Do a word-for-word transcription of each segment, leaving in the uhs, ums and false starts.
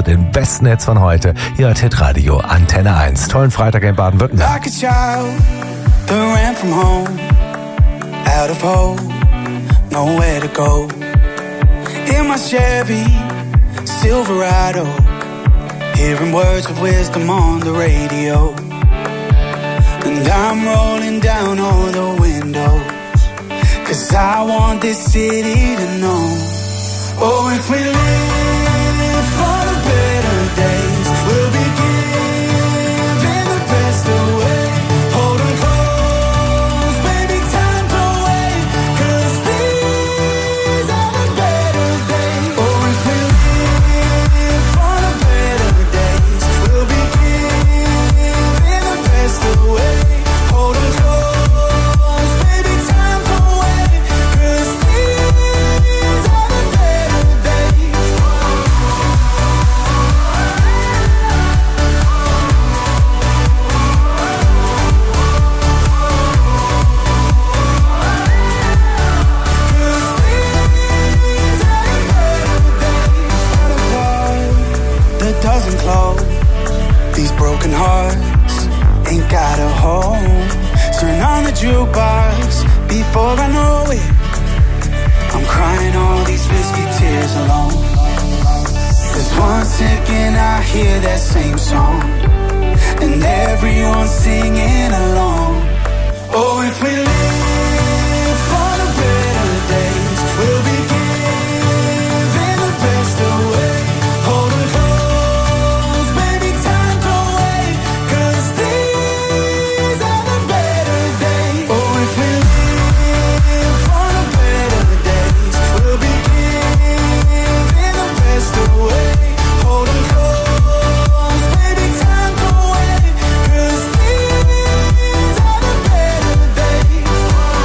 den besten Hits von heute. Hier hat Hitradio Antenne eins. Tollen Freitag in Baden-Württemberg. Like a child that ran from home, out of hope, nowhere to go. In my Chevy Silverado, hearing words of wisdom on the radio. And I'm rolling down all the windows, 'cause I want this city to know. Oh, if we live for the better days, we'll be giving the best away. Hold 'em close, baby, time don't wait, 'cause these are the better days. Oh, if we live for the better days, we'll be giving the best away. Hold 'em close, baby, time don't wait, 'cause these are the better days. That doesn't close. These broken hearts ain't got a home. Turn on the jukebox before I know it. I'm crying all these risky tears alone. 'Cause one second I hear that same song, and everyone's singing along. Oh, if we live for the better days, we'll be giving the best away. Hold 'em close, baby, time don't wait, 'cause these are the better days. Oh, if we live for the better days, we'll be giving the best away. Hold 'em close, baby, time don't wait, 'cause these are the better days.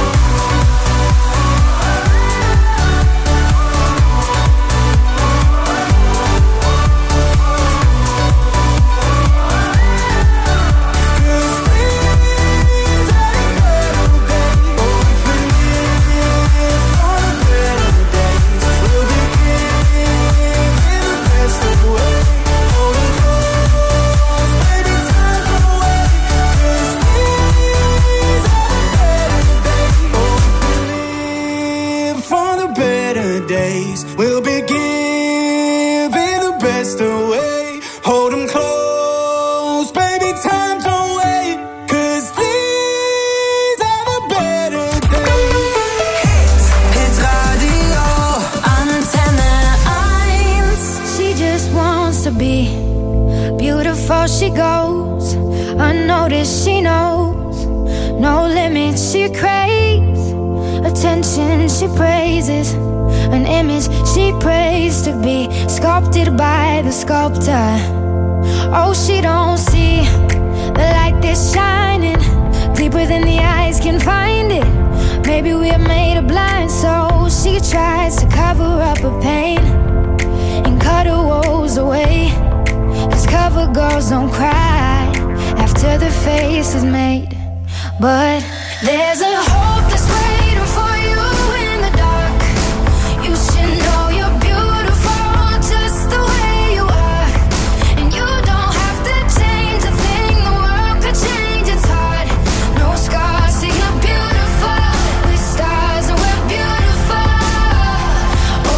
We'll be giving the best away. Hold 'em close, baby, time don't wait, 'cause these are the better days. Hitradio Antenne eins. She just wants to be beautiful, she goes unnoticed, she knows no limits, she craves attention, she praises an image she prays to be sculpted by the sculptor. Oh, she don't see the light that's shining deeper than the eyes can find it. Maybe we're made of blind, so she tries to cover up her pain and cut her woes away. 'Cause cover girls don't cry after the face is made. But there's a hope that's waiting for you in the dark. You should know you're beautiful just the way you are. And you don't have to change a thing, the world could change its heart. No scars, see you're beautiful. We're stars and we're beautiful. Oh,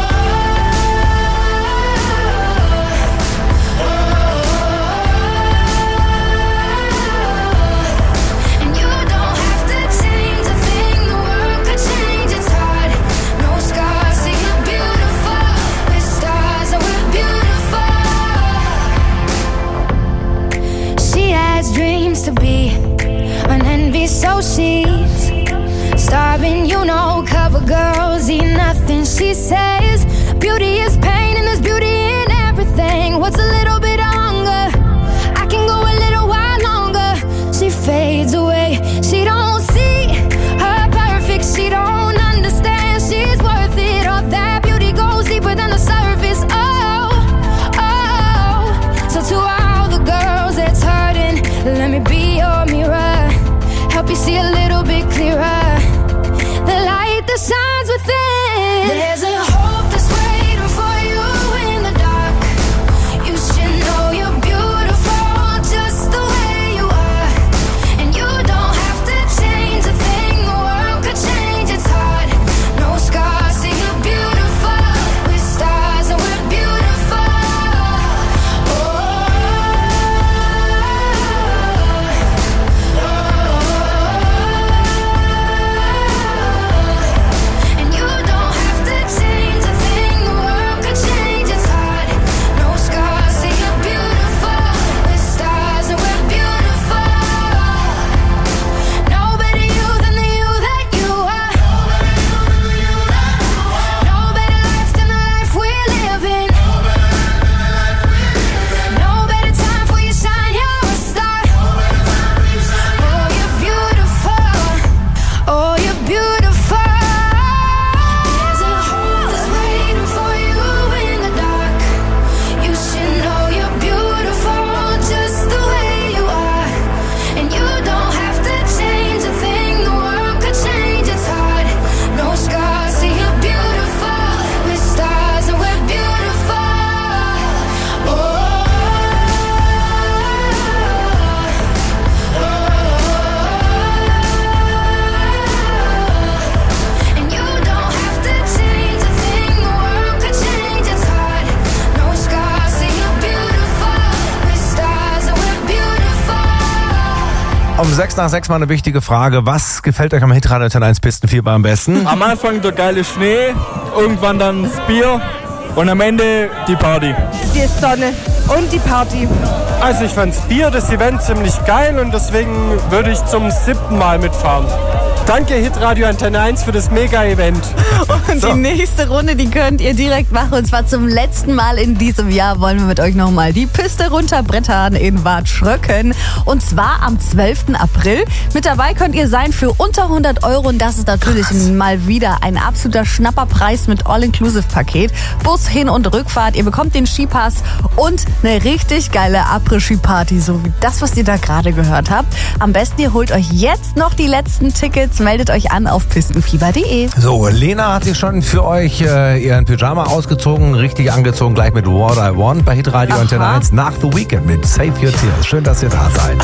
oh, oh. And you don't have to change a thing, the world could change its heart. No scars, see you're beautiful. We're stars and we're beautiful. She has dreams to be an envy, so she's starving, you know. Cover girls eat nothing, she says. Beauty is pain and there's beauty in everything. What's a little bit of hunger? I can go a little while longer. She fades away, she don't see her perfect, she don't understand she's worth it. All that beauty goes deeper than the surface. Oh, oh. So to all the girls that's hurting, let me be your mirror, help you see a little bit clearer the light that shines within. There's a hope Um sechs nach sechs mal eine wichtige Frage. Was gefällt euch am Hitradio Antenne eins Pistenfieber am besten? Am Anfang der geile Schnee, irgendwann dann das Bier und am Ende die Party. Die Sonne und die Party. Also ich fand's Bier, das Event ziemlich geil und deswegen würde ich zum siebten Mal mitfahren. Danke Hitradio Antenne eins für das Mega-Event. Und so. Die nächste Runde, die könnt ihr direkt machen. Und zwar zum letzten Mal in diesem Jahr wollen wir mit euch nochmal die Piste runterbrettern in Bad Schröcken. Und zwar am zwölften April. Mit dabei könnt ihr sein für unter hundert Euro. Und das ist natürlich Krass. mal wieder ein absoluter Schnapperpreis mit All-Inclusive-Paket. Bus, Hin- und Rückfahrt. Ihr bekommt den Skipass und eine richtig geile Après-Ski-Party. So wie das, was ihr da gerade gehört habt. Am besten, ihr holt euch jetzt noch die letzten Tickets. Meldet euch an auf pistenfieber punkt de. So, Lena hat sich schon für euch äh, ihren Pyjama ausgezogen, richtig angezogen, gleich mit What I Want bei Hitradio Antenne eins nach The Weekend mit Save Your Tears. Schön, dass ihr da seid.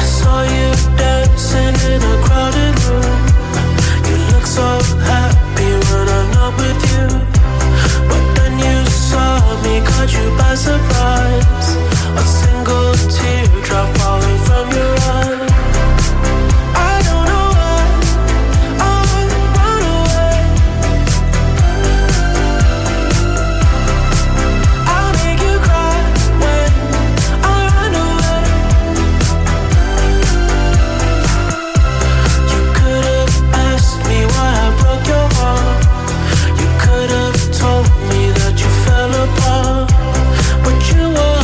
But you are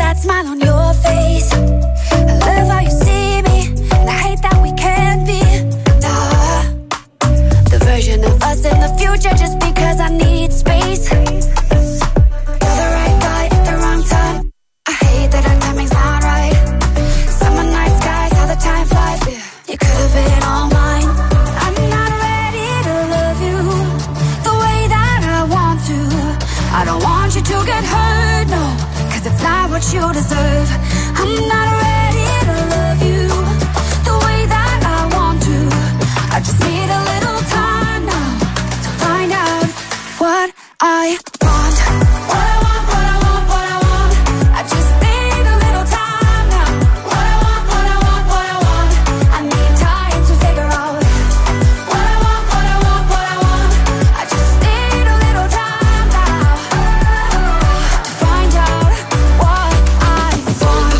that smile on your face. I love how you see me, and I hate that we can't be duh. The version of us in the future just because I need space. You're the right guy at the wrong time. I hate that our timing's not right. Summer night skies, how the time flies. You could have been all mine. I'm not ready to love you the way that I want to. I don't want you to get hurt, no, cause it's not what you deserve. I'm not ready to love you the way that I want to. I just need a little time now to find out what I want. What I want, what I want, what I want. I just need a little time now. What I want, what I want, what I want. I need time to figure out what I want, what I want, what I want. I just need a little time now to find out what I want.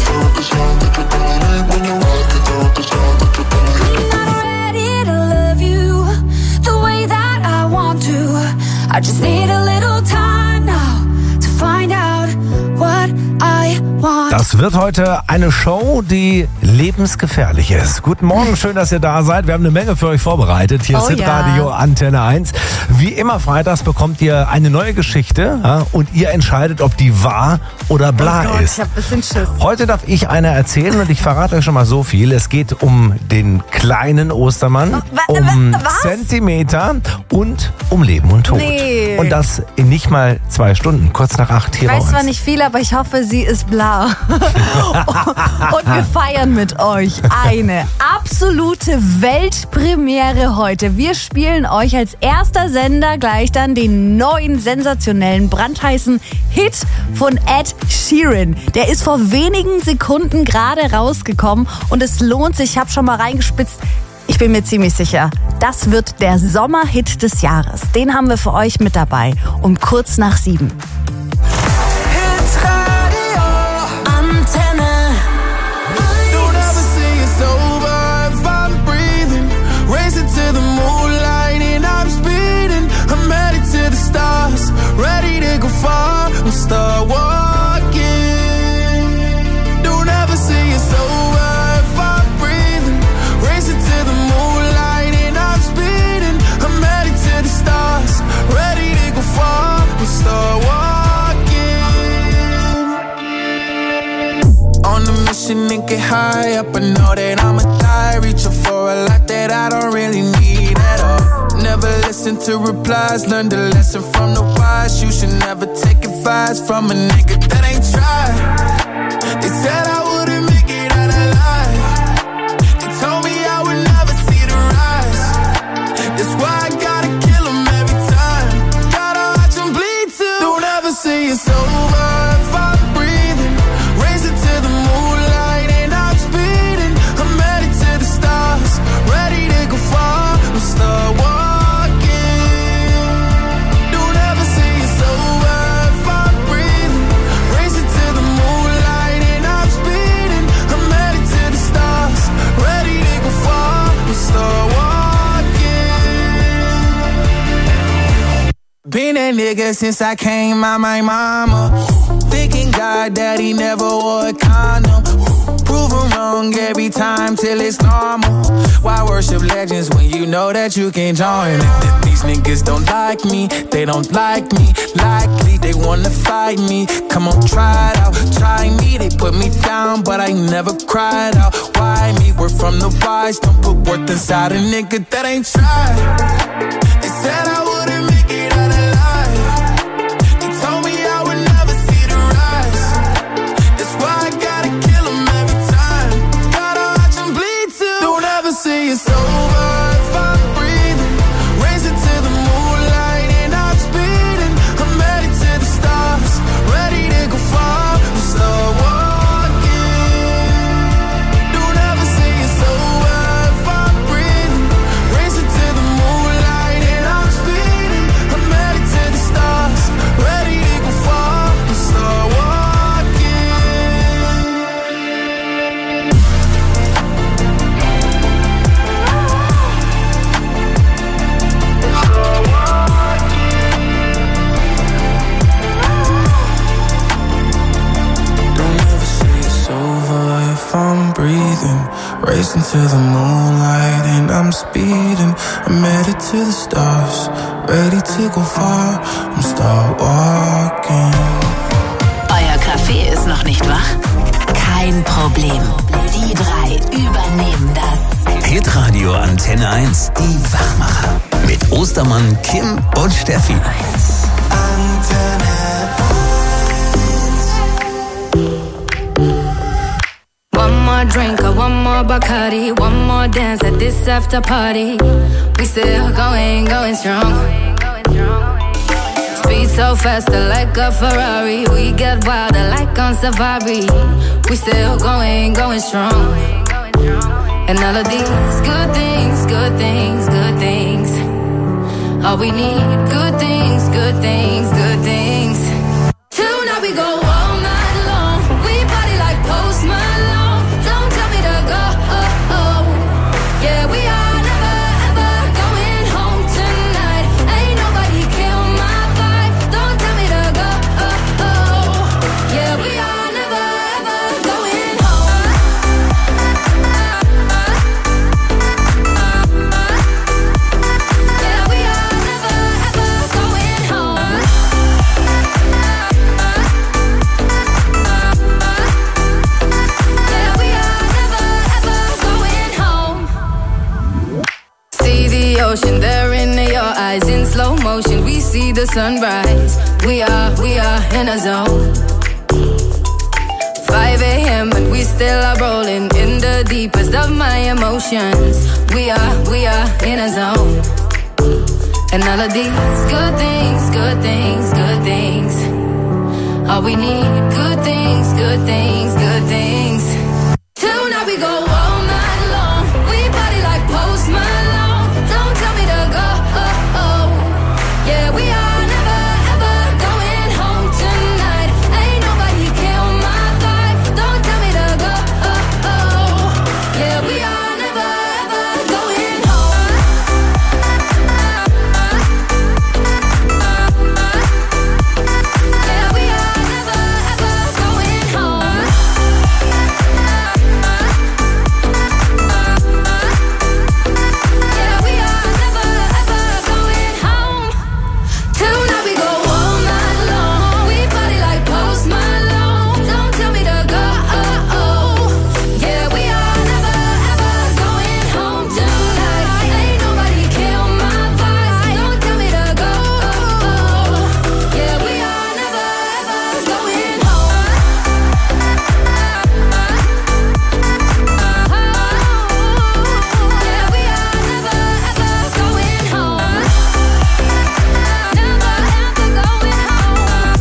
I'm not ready to love you the way that I want to. I just need a little time now to find out what I want. Das wird heute eine Show, die lebensgefährlich ist. Guten Morgen, schön, dass ihr da seid. Wir haben eine Menge für euch vorbereitet. Hier ist Oh ja. Hitradio Antenne eins. Wie immer freitags bekommt ihr eine neue Geschichte, ja, und ihr entscheidet, ob die wahr oder bla Oh Gott, ist. ich hab ein bisschen Schiss. Heute darf ich eine erzählen und ich verrate euch schon mal so viel. Es geht um den kleinen Ostermann, wa- um was? Zentimeter und um Leben und Tod. Nee. Und das in nicht mal zwei Stunden, kurz nach acht hier Ich bei weiß uns. zwar nicht viel, aber ich hoffe, sie ist blau. Und wir feiern mit euch eine absolute Weltpremiere heute. Wir spielen euch als erster Sender gleich dann den neuen, sensationellen, brandheißen Hit von Ed Sheeran. Der ist vor wenigen Sekunden gerade rausgekommen und es lohnt sich. Ich habe schon mal reingespitzt. Ich bin mir ziemlich sicher, das wird der Sommerhit des Jahres. Den haben wir für euch mit dabei. Um kurz nach sieben. Antenne. Don't ever say it's over if I'm breathing. Racing to the moonlight and I'm speeding. I'm headed to the stars, ready to go far and start walking. Don't ever say it's over if I'm breathing. Racing to the moonlight and I'm speeding. I'm headed to the stars, ready to go far and start walking. On a mission and get high up, I know that I'ma die. Reaching for a lot that I don't really need at all. Never listen to replies, learn the lesson from the wise. You should never take advice from a nigga that ain't tried. They said I wouldn't make it out alive. They told me I would never see the rise. That's why I gotta kill 'em every time. Gotta watch 'em bleed too. Don't ever say it's over if I'm breathing. Racing to the moonlight and I'm speeding. I'm headed to the stars, ready to go far and start walking. Don't ever say it's over if I'm breathing. Racing to the moonlight and I'm speeding. I'm headed to the stars, ready to go far and start walking. Been that nigga since I came out my mama. Thinking God that he never wore a condom. Prove him wrong every time till it's normal. Why worship legends when you know that you can join? These niggas don't like me, they don't like me. Likely they wanna fight me. Come on, try it out, try me. They put me down, but I never cried out. Why me? We're from the wise. Don't put worth inside a nigga that ain't tried. They said I wouldn't make it out alive. They told me I would never see the rise. That's why I gotta kill 'em every time. Gotta watch 'em bleed too. Don't ever say it's over if I'm breathing. Racing to the moonlight and I'm speeding. I'm headed to the stars, ready to go far and start walking. Don't ever say it's over if I'm breathing. Racing to the moonlight and I'm speeding. I'm breathing, racing to the moonlight, and I'm speeding. I'm headed to the stars, ready to go far. I'm start walking. Euer Kaffee ist noch nicht wach? Kein Problem. Die drei übernehmen das. Hitradio Antenne eins, die Wachmacher. Mit Ostermann, Kim und Steffi. Antenne One more drink, or one more Bacardi, one more dance at this after party. We still going, going strong. Speed so faster like a Ferrari. We get wilder like on safari. We still going, going strong. And all of these good things, good things, good things. All we need, good things, good things, good things. Tonight we go all night long. We party like Post Malone. Don't tell me to go. Oh, oh. Yeah, we are never ever going home tonight. Ain't nobody kill my vibe. Don't tell me to go. Oh, oh. Yeah, we are never ever going home. Yeah, we are never ever going home. Yeah, we are never ever going home. See the ocean there in your eyes in slow motion. We see the sunrise. We are, we are in a zone. five a.m. and we still are rolling in the deepest of my emotions. We are, we are in a zone. And all of these good things, good things, good things. All we need, good things, good things, good things. Tonight we go all night long. We party like Post Malone. Don't tell me to go. Oh, oh. Yeah, we are never ever going home tonight. Ain't nobody kill my vibe. Don't tell me to go. Oh, oh. Yeah, we are never ever going home. Yeah, we are never ever going home. Yeah, we are never ever going home. Tonight we go all night long. We party like Post Malone. Don't tell me to go. Oh, oh. Yeah, we are never ever going home tonight. Ain't nobody kill my vibe. Don't tell me to go. Oh, oh. Yeah, we are never ever going home. Yeah, we are never ever going home. Never ever going home.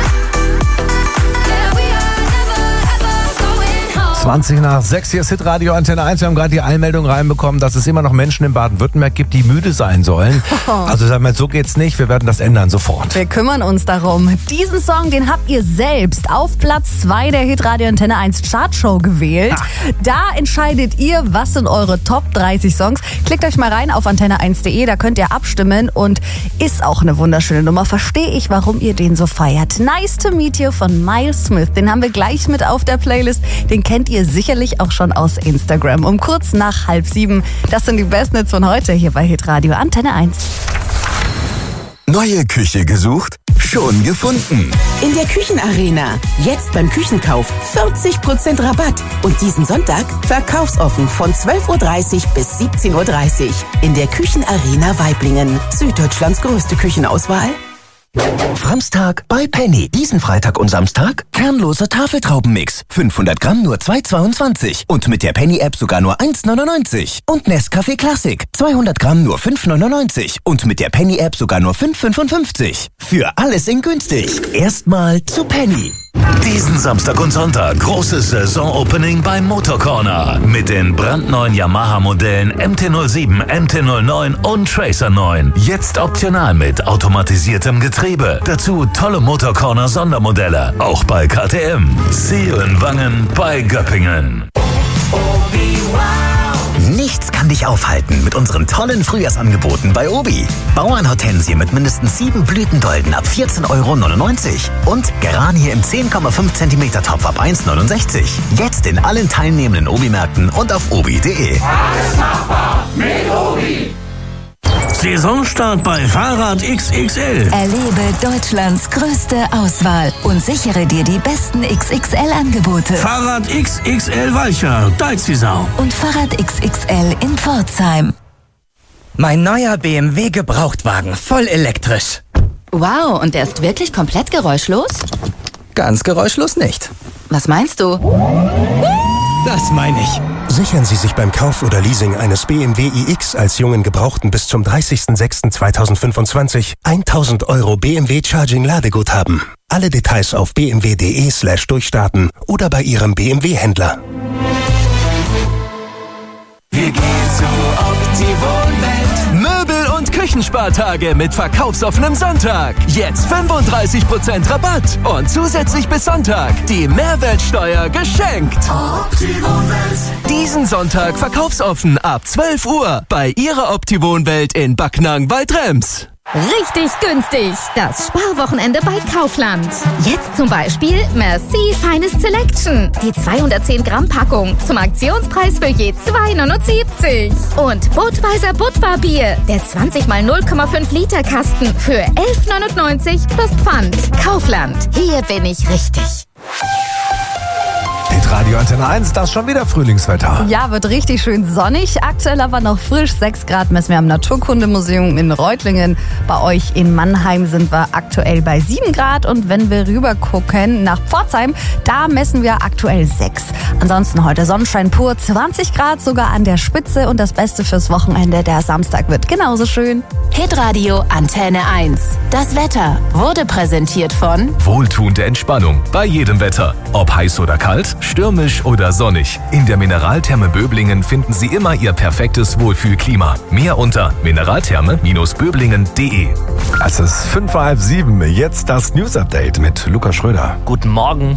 Yeah, we are never ever going home. zwanzig nach sechs, hier ist Hitradio Antenne eins. Wir haben gerade die Einmeldung reinbekommen, dass es immer noch Menschen in Baden-Württemberg gibt, die müde sein sollen. Also sagen wir, so geht's nicht. Wir werden das ändern sofort. Wir kümmern uns darum. Diesen Song, den habt ihr selbst auf Platz zwei der Hitradio Antenne eins Chartshow gewählt. Da entscheidet ihr, was sind eure Top dreißig Songs. Klickt euch mal rein auf antenne eins punkt de, da könnt ihr abstimmen und ist auch eine wunderschöne Nummer. Verstehe ich, warum ihr den so feiert. Nice to Meet You von Miles Smith, den haben wir gleich mit auf der Playlist. Den kennt ihr sicherlich auch schon aus Instagram. Um kurz nach halb sieben, das sind die besten Hits von heute hier bei Hitradio Antenne eins. Neue Küche gesucht? Schon gefunden. In der Küchenarena. Jetzt beim Küchenkauf vierzig Prozent Rabatt. Und diesen Sonntag verkaufsoffen von zwölf Uhr dreißig bis siebzehn Uhr dreißig. In der Küchenarena Waiblingen. Süddeutschlands größte Küchenauswahl. Framstag bei Penny. Diesen Freitag und Samstag kernloser Tafeltraubenmix. fünfhundert Gramm nur zwei Euro zweiundzwanzig. Und mit der Penny-App sogar nur eins Euro neunundneunzig. Und Nescafé Classic. zweihundert Gramm nur fünf Euro neunundneunzig. Und mit der Penny-App sogar nur fünf Euro fünfundfünfzig. Für alles in günstig. Erstmal zu Penny. Diesen Samstag und Sonntag großes Saison-Opening beim Motor Corner mit den brandneuen Yamaha-Modellen M T null sieben, M T null neun und Tracer neun. Jetzt optional mit automatisiertem Getriebe. Dazu tolle Motor Corner Sondermodelle, auch bei K T M. See you in Wangen bei Göppingen. Nichts kann kann dich aufhalten mit unseren tollen Frühjahrsangeboten bei Obi. Bauernhortensie mit mindestens sieben Blütendolden ab vierzehn Euro neunundneunzig und Geranie im zehn Komma fünf Zentimeter Topf ab eins neunundsechzig. Jetzt in allen teilnehmenden Obi-Märkten und auf obi punkt de. Alles machbar mit Obi. Saisonstart bei Fahrrad X X L. Erlebe Deutschlands größte Auswahl und sichere dir die besten X X L-Angebote. Fahrrad X X L Walcher, Deizisau. Und Fahrrad X X L in Pforzheim. Mein neuer B M W Gebrauchtwagen, voll elektrisch. Wow, und der ist wirklich komplett geräuschlos? Ganz geräuschlos nicht. Was meinst du? Das meine ich. Sichern Sie sich beim Kauf oder Leasing eines B M W iX als jungen Gebrauchten bis zum dreißigsten sechsten zweitausendfünfundzwanzig tausend Euro B M W Charging Ladeguthaben. Alle Details auf b m w punkt de slash durchstarten oder bei Ihrem B M W-Händler. Wir gehen zu Optiwohnwelt. Möbel- und Küchenspartage mit verkaufsoffenem Sonntag. Jetzt fünfunddreißig Prozent Rabatt und zusätzlich bis Sonntag die Mehrwertsteuer geschenkt. Optiwohnwelt. Diesen Sonntag verkaufsoffen ab zwölf Uhr bei Ihrer Optiwohnwelt in Backnang bei Trems. Richtig günstig. Das Sparwochenende bei Kaufland. Jetzt zum Beispiel Merci Feines Selection. Die zweihundertzehn Gramm Packung zum Aktionspreis für je zwei neunundsiebzig. Und Budweiser Budvar-Bier. Der zwanzig mal null Komma fünf Liter Kasten für elf neunundneunzig plus Pfand. Kaufland. Hier bin ich richtig. Radio Antenne eins, das schon wieder Frühlingswetter. Ja, wird richtig schön sonnig. Aktuell aber noch frisch. sechs Grad messen wir am Naturkundemuseum in Reutlingen. Bei euch in Mannheim sind wir aktuell bei sieben Grad. Und wenn wir rüber gucken nach Pforzheim, da messen wir aktuell sechs. Ansonsten heute Sonnenschein pur, zwanzig Grad sogar an der Spitze. Und das Beste fürs Wochenende, der Samstag wird genauso schön. Hitradio Antenne eins. Das Wetter wurde präsentiert von wohltuende Entspannung bei jedem Wetter. Ob heiß oder kalt, stürmisch oder sonnig. In der Mineraltherme Böblingen finden Sie immer Ihr perfektes Wohlfühlklima. Mehr unter mineraltherme Bindestrich böblingen punkt de. Es ist fünf vor halb sieben. Jetzt das News-Update mit Lukas Schröder. Guten Morgen.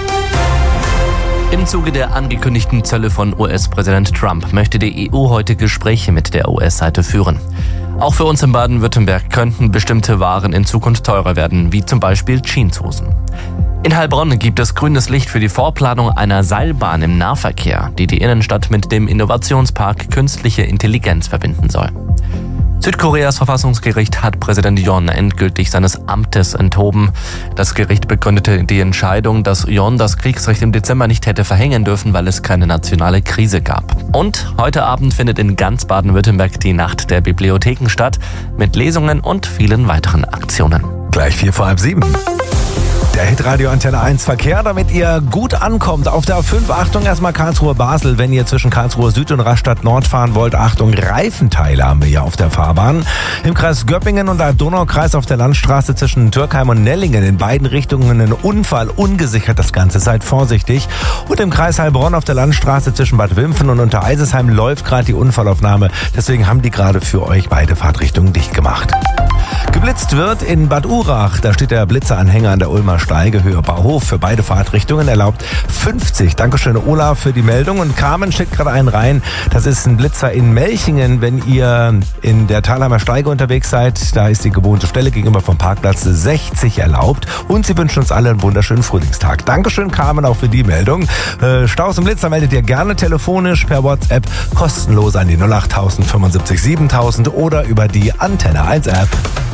Im Zuge der angekündigten Zölle von U S-Präsident Trump möchte die E U heute Gespräche mit der U S-Seite führen. Auch für uns in Baden-Württemberg könnten bestimmte Waren in Zukunft teurer werden, wie zum Beispiel Jeanshosen. In Heilbronn gibt es grünes Licht für die Vorplanung einer Seilbahn im Nahverkehr, die die Innenstadt mit dem Innovationspark Künstliche Intelligenz verbinden soll. Südkoreas Verfassungsgericht hat Präsident Yoon endgültig seines Amtes enthoben. Das Gericht begründete die Entscheidung, dass Yoon das Kriegsrecht im Dezember nicht hätte verhängen dürfen, weil es keine nationale Krise gab. Und heute Abend findet in ganz Baden-Württemberg die Nacht der Bibliotheken statt, mit Lesungen und vielen weiteren Aktionen. Gleich vier vor halb sieben. Der Hitradio Antenne eins Verkehr, damit ihr gut ankommt. Auf der A fünf, Achtung, erstmal Karlsruhe-Basel. Wenn ihr zwischen Karlsruhe Süd und Rastatt Nord fahren wollt, Achtung, Reifenteile haben wir hier auf der Fahrbahn. Im Kreis Göppingen und im Donaukreis auf der Landstraße zwischen Türkheim und Nellingen in beiden Richtungen ein Unfall, ungesichert das Ganze, seid vorsichtig. Und im Kreis Heilbronn auf der Landstraße zwischen Bad Wimpfen und Untereisesheim läuft gerade die Unfallaufnahme. Deswegen haben die gerade für euch beide Fahrtrichtungen dicht gemacht. Geblitzt wird in Bad Urach. Da steht der Blitzeranhänger an der Ulmer Steige, Höhe Bauhof. Für beide Fahrtrichtungen erlaubt fünfzig. Dankeschön, Olaf, für die Meldung. Und Carmen schickt gerade einen rein. Das ist ein Blitzer in Melchingen. Wenn ihr in der Thalheimer Steige unterwegs seid, da ist die gewohnte Stelle gegenüber vom Parkplatz sechzig erlaubt. Und sie wünschen uns alle einen wunderschönen Frühlingstag. Dankeschön, Carmen, auch für die Meldung. Äh, Staus und Blitzer meldet ihr gerne telefonisch per WhatsApp kostenlos an die null acht fünfundsiebzig siebentausend oder über die Antenne eins App.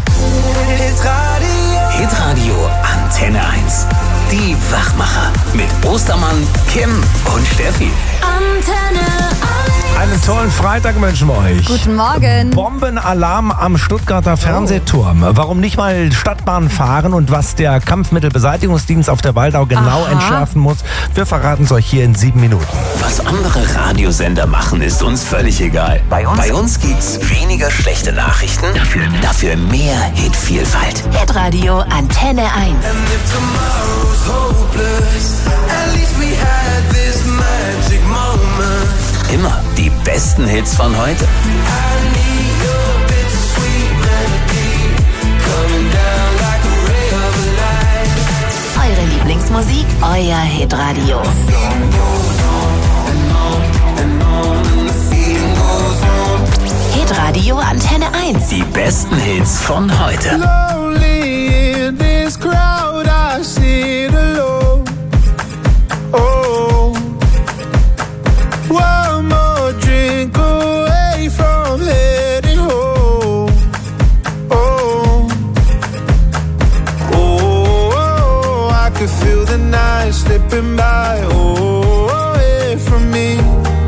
Hitradio. Hitradio Antenne eins. Die Wachmacher mit Ostermann, Kim und Steffi. Antenne eins. Einen tollen Freitag wünschen wir euch. Guten Morgen. Bombenalarm am Stuttgarter Fernsehturm. Warum nicht mal Stadtbahn fahren und was der Kampfmittelbeseitigungsdienst auf der Waldau genau Aha. entschärfen muss, wir verraten es euch hier in sieben Minuten. Was andere Radiosender machen, ist uns völlig egal. Bei uns, Bei uns gibt's weniger schlechte Nachrichten, dafür, dafür mehr Hitvielfalt. Hitradio Antenne eins. Immer die besten Hits von heute. Eure Lieblingsmusik, euer Hitradio. Hitradio Antenne eins. Die besten Hits von heute. Lonely in this crowd, I sit alone. Oh, one more drink away from heading home. Oh, oh, oh, I could feel the night slipping by. Oh, away from me.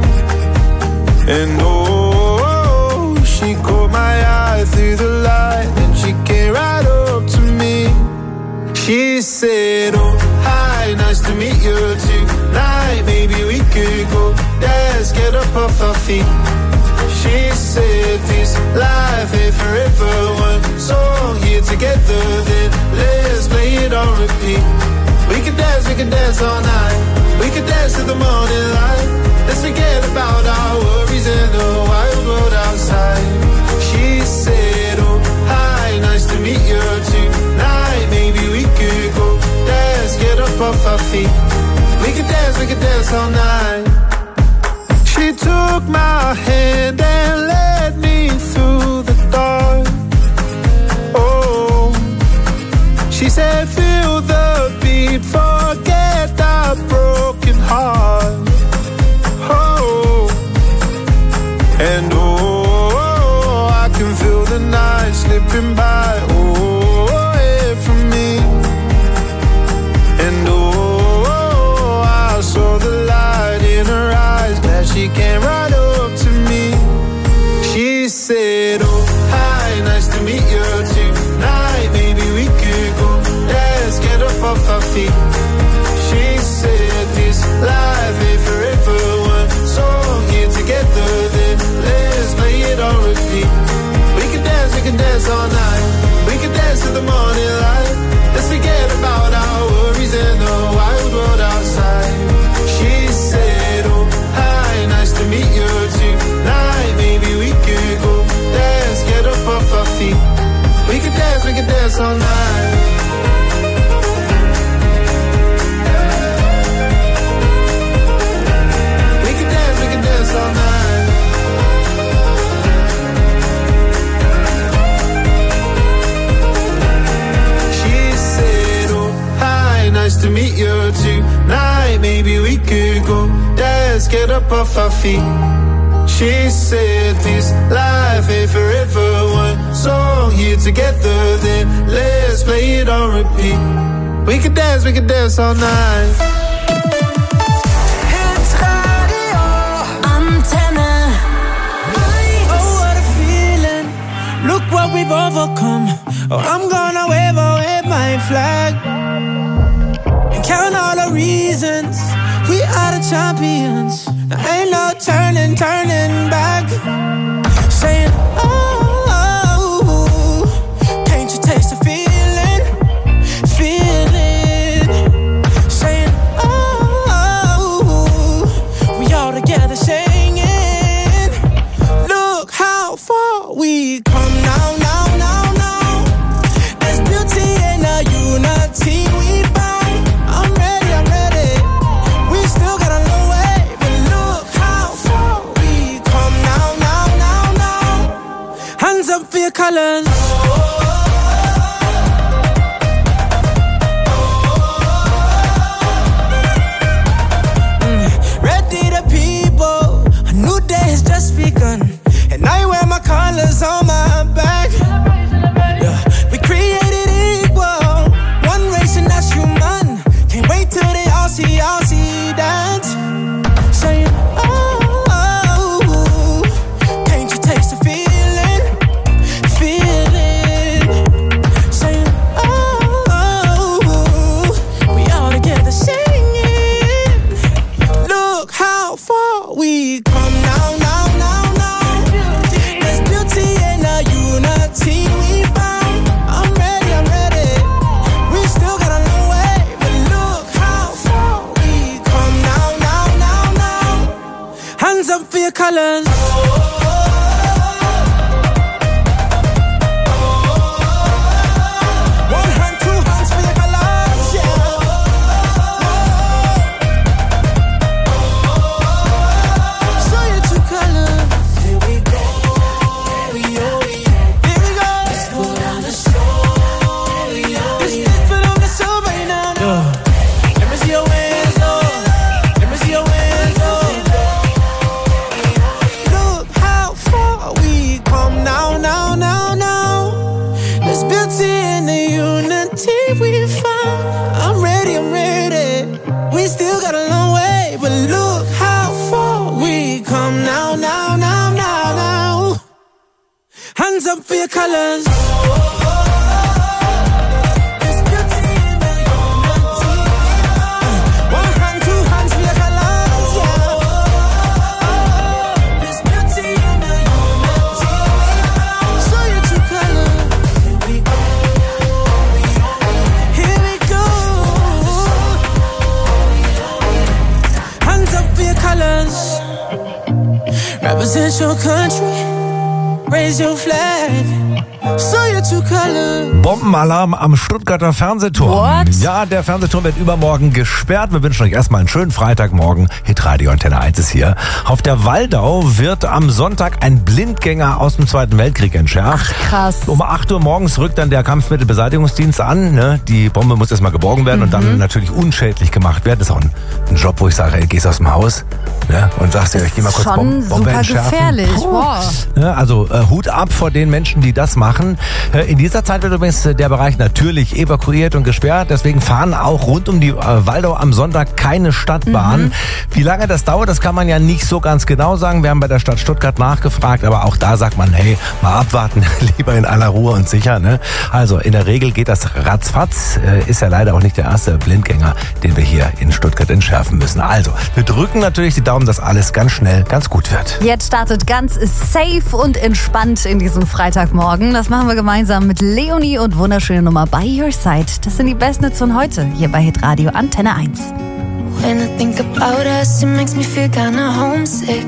And oh, she caught my eye through the light, and she came right up to me. She said, oh, hi, nice to meet you tonight. Maybe we could go dance, get up off our feet. She said, this life ain't forever. One song here together, then let's play it on repeat. We could dance, we could dance all night. We could dance to the morning light. Let's forget about our worries in the wild world outside. She said, oh, hi, nice to meet you tonight. Maybe we could go dance, get up off our feet. We could dance, we could dance all night. She took my hand and led me through the dark. Oh, she said, feel the beat, forget that broken heart. Oh, and oh, I can feel the night slipping by. Oh, away from me. And oh, I saw the light in her eyes, glad she came right up to me. She said, oh, hi, nice to meet you tonight. Maybe we could go dance, get up off our feet. She said, this life ain't forever. One song here together, then let's play it on repeat. We can dance, we can dance all night. We can dance to the morning light. Let's forget about our worries and the wild world outside. She said, oh, hi, nice to meet you tonight. Maybe we could go dance, get up off our feet. We can dance, we can dance all night. We can dance, we can dance all night. She said, oh, hi, nice to meet you tonight. Maybe we could go dance, get up off our feet. She said, this life ain't forever. One song here together, then let's play it on repeat. We could dance, we could dance all night. Hitradio Antenne. Oh, what a feeling. Look what we've overcome. Oh, I'm gonna wave, oh, wave my flag. And count all the reasons we are the champions. There ain't no turning, turning back. Saying, oh, oh, can't you taste the feeling? Feeling. Saying, oh, oh, we all together singing. Look how far we come now, now, now, now. There's beauty in the unity we found. I'm ready, I'm ready. We still got a long way, but look how far we come now, now, now, now. Hands up for your colors. Mm, ready the people, a new day has just begun. And I wear my colors on my back. Yeah, we created equal, one race and that's human. Can't wait till they all see, all see that. Saying, oh, oh, can't you taste the feeling? Feeling. Saying, oh, oh, we all together singing. Look how far we come now, now, now, now. There's beauty in the unity we found. I'm ready, I'm ready. We still got a long way, but look how far we come now, now, now, now. Hands up for your colors. One hand, two hands for your colors, yeah. Show your true colors. Here we go. up for your colors. Represent your country, raise your flag, so your true color. Bombenalarm am Stuttgarter Fernsehturm. What? Ja, der Fernsehturm wird übermorgen gesperrt. Wir wünschen euch erstmal einen schönen Freitagmorgen. Hitradio Antenne eins ist hier. Auf der Waldau wird am Sonntag ein Blindgänger aus dem Zweiten Weltkrieg entschärft. Ach, krass. Um acht Uhr morgens rückt dann der Kampfmittelbeseitigungsdienst an. Ne? Die Bombe muss erstmal geborgen werden mhm. und dann natürlich unschädlich gemacht werden. Das ist auch ein, ein Job, wo ich sage, ey, gehst aus dem Haus, ne? Und sagst dir, ich geh mal kurz Bombe, Bombe entschärfen. Gefährlich. Wow. Ne? Also äh, Hut ab vor den Menschen, die das machen. Äh, in dieser Zeit wird übrigens der Bereich natürlich evakuiert und gesperrt. Deswegen fahren auch rund um die äh, Waldau am Sonntag keine Stadtbahn. Mhm. Wie lange das dauert, das kann man ja nicht so ganz genau sagen. Wir haben bei der Stadt Stuttgart nachgefragt, aber auch da sagt man, hey, mal abwarten, lieber in aller Ruhe und sicher. Ne? Also in der Regel geht das ratzfatz. Äh, ist ja leider auch nicht der erste Blindgänger, den wir hier in Stuttgart entschärfen müssen. Also, wir drücken natürlich die Daumen, dass alles ganz schnell ganz gut wird. Jetzt startet ganz safe und entspannt in diesem Freitagmorgen. Das machen wir gemeinsam mit Leonie und wunderschöne Nummer By Your Side. Das sind die besten Hits von heute hier bei Hitradio Antenne eins. When I think about us, it makes me feel kinda homesick.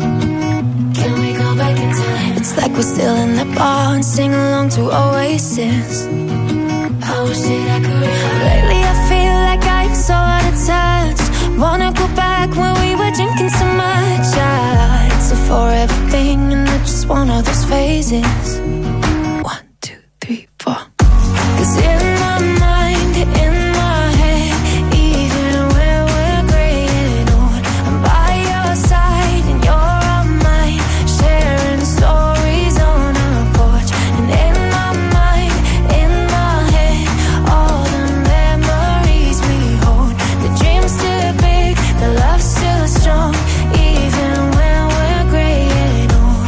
Can we go back in time? It's like we're still in the bar and sing along to Oasis. I wish that I could. Lately I feel like I'm so out of touch. Wanna go back when we were drinking so much. I it's for everything and I just want all those phases. One, two, three, four. 'Cause in my mind, in my head, even when we're graying old, I'm by your side and you're on mine, sharing stories on a porch. And in my mind, in my head, all the memories we hold. The dream's still big, the love's still strong, even when we're graying old.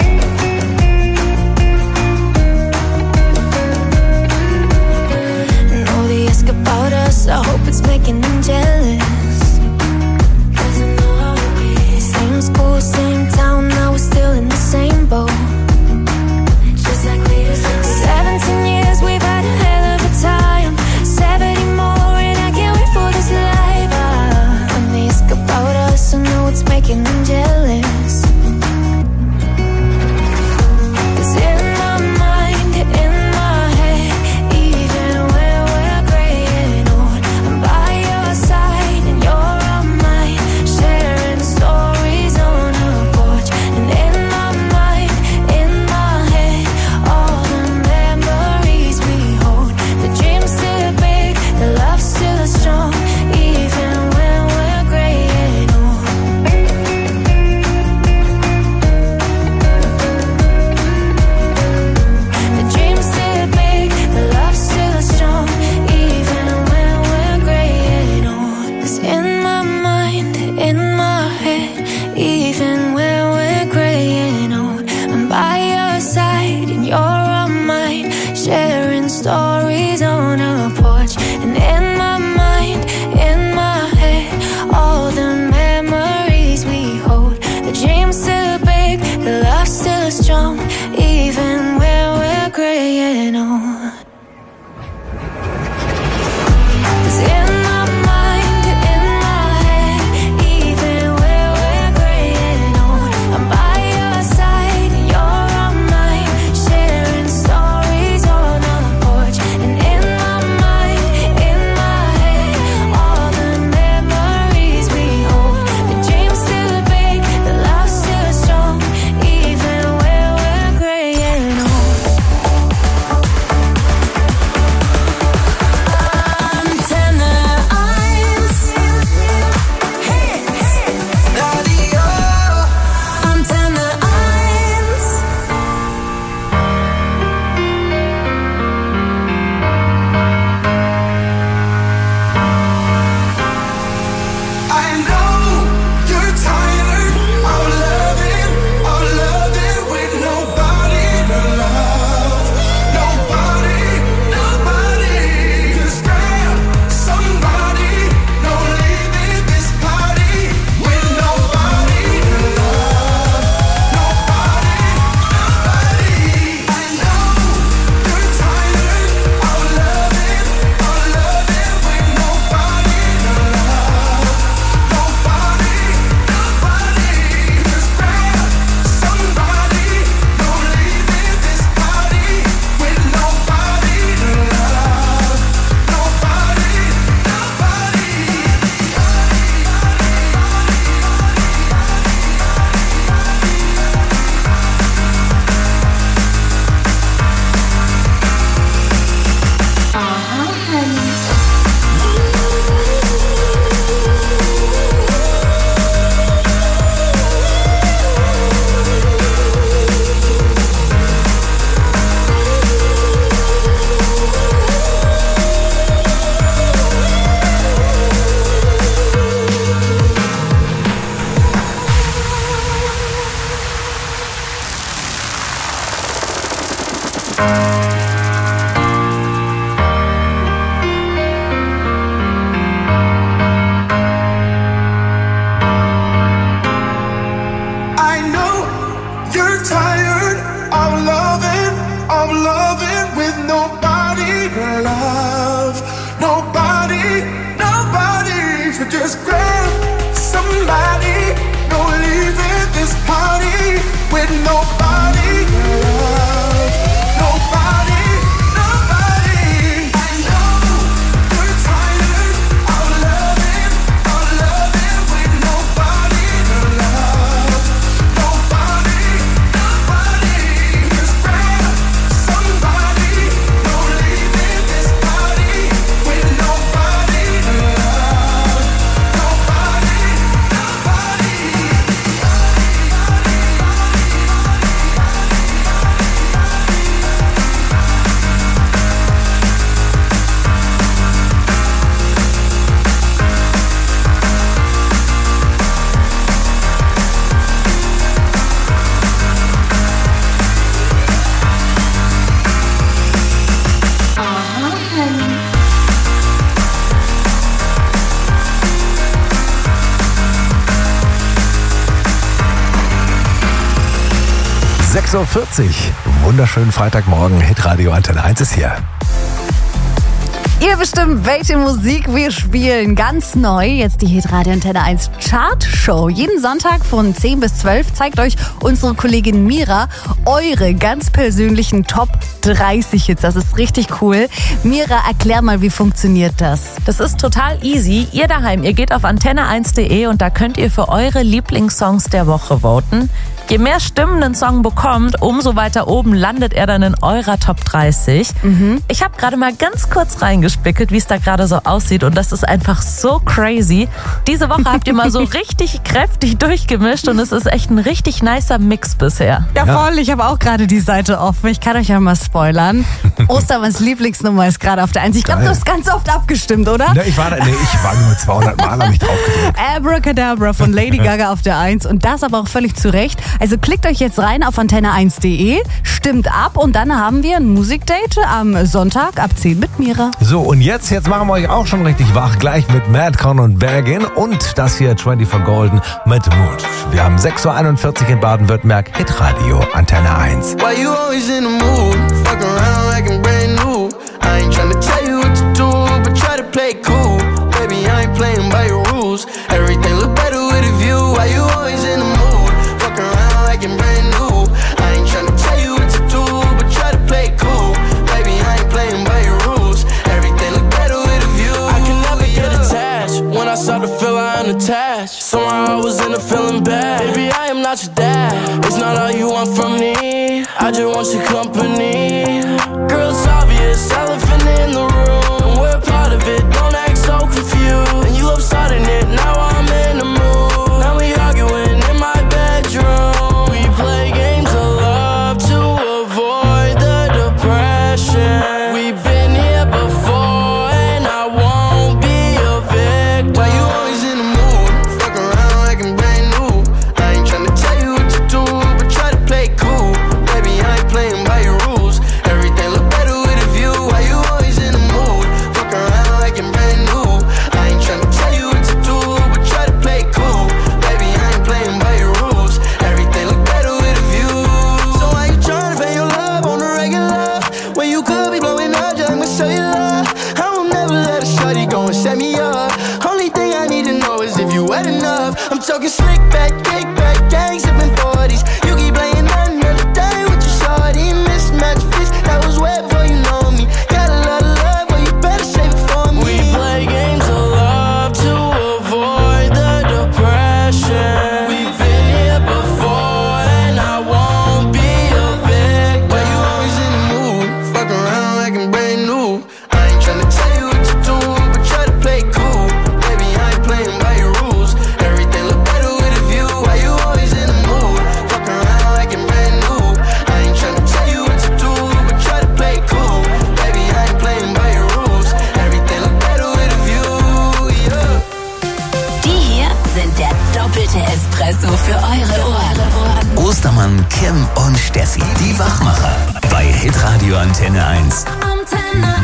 And all they ask about us, I hope it's making them jealous. 'Cause I know how it is. Same school, same town, now we're still in the same boat. Just like we used to be. Seventeen years, we've had a hell of a time. Seventy more, and I can't wait for this life. Ah, when they ask about us, I know it's making them jealous. 'Cause in my mind, in my head, even when we're graying old, I'm by your side and you're on mine, sharing stories on a porch. And in my mind, in my head, all the memories we hold. The dream's still big, the love's still strong, even when we're graying old. with nobody to love. Nobody, nobody. I know you're tired of loving, of loving with nobody to love. Nobody, nobody. Just grab somebody. Don't leave in this body with nobody to love. Nobody, nobody. sechs Uhr vierzig. Wunderschönen Freitagmorgen. Hitradio Antenne eins ist hier. Ihr bestimmt, welche Musik wir spielen. Ganz neu, jetzt die Hitradio Antenne eins Chart-Show. Jeden Sonntag von zehn bis zwölf zeigt euch unsere Kollegin Mira eure ganz persönlichen Top dreißig Hits. Das ist richtig cool. Mira, erklär mal, wie funktioniert das? Das ist total easy. Ihr daheim, ihr geht auf antenne eins punkt de und da könnt ihr für eure Lieblingssongs der Woche voten. Je mehr Stimmen ein Song bekommt, umso weiter oben landet er dann in eurer Top dreißig. Mhm. Ich habe gerade mal ganz kurz reingespickelt, wie es da gerade so aussieht und das ist einfach so crazy. Diese Woche habt ihr mal so richtig kräftig durchgemischt und es ist echt ein richtig nicer Mix bisher. Ja, voll. Ich habe auch gerade die Seite offen. Ich kann euch ja mal spoilern. Ostermanns Lieblingsnummer ist gerade auf der eins. Ich glaube, du hast ganz oft abgestimmt, oder? Ne, ich war da, nee, ich war nur zweihundert Mal, habe ich drauf gedrückt. Abracadabra von Lady Gaga auf der eins und das aber auch völlig zu Recht. Also klickt euch jetzt rein auf antenne eins punkt de, stimmt ab und dann haben wir ein Musikdate am Sonntag ab zehn mit Mira. So, und jetzt, jetzt machen wir euch auch schon richtig wach, gleich mit Madcon und Bergin und das hier vierundzwanzig Golden mit Mut. Wir haben sechs Uhr einundvierzig in Baden-Württemberg, Hitradio Antenne eins. Why you always in the mood? Fuck around like I'm brand new. I ain't tryna tell you what to do, but try to play it cool. Baby, I ain't playing by your rules. Everything look better with a view. Why you always in the mood? Fuck around like I'm brand new. I ain't tryna tell you what to do, but try to play it cool. Baby, I ain't playing by your rules. Everything look better with a view. I can never get attached. When I start to feel I'm attached, somehow I was in a feeling bad. Baby, I am not your dad. It's not all you want from me. I just want your company. Girl, it's obvious, elephant in the room, and we're part of it. Don't act so confused. And you love starting it. Now I'm in the mood. Now we arguing in my bedroom. We play games of love to avoid the depression. We've been here before, and I won't be a victim. Why you always in the mood? Fuck around like I'm brand new. I ain't tryna tell you what to do, but try to play it cool. Baby, I ain't playing by your rules. Everything look better with a view. Why you always in the mood? Fuck around like I'm brand new. I ain't tryna tell you what to do, but try to play it cool. Baby, I ain't playing by your rules. Everything look better with a view. So why you tryna fake your love on the regular? When you could be blowing up just like my cellular. I will never let a shawty go and set me up. Only thing I need to know is if you wet enough. I'm talking slick back, kick back, gang sipping forties. You keep playing another day with your shawty. Mismatch fish, that was wet before you know me. Got a lot of love, but you better save it for me. We play games of love to avoid the depression. We've been here before, and I won't be a victim. Why you always in the mood? Fuck around like I'm brand new. I ain't tryna tell you what to do, but try to play it cool. Baby, I ain't playing by your rules. Everything look better with a view. Why you always in the mood? Fuck around like I'm brand new. I ain't tryna tell you what to do, but try to play it cool. Baby, I ain't playing by your rules. Everything look better with a view, yeah. Die hier sind der doppelte Espresso für eure Ohren. Ostermann, Kim und Steffi, die Wachmacher. Bei Hitradio Antenne eins. Antenne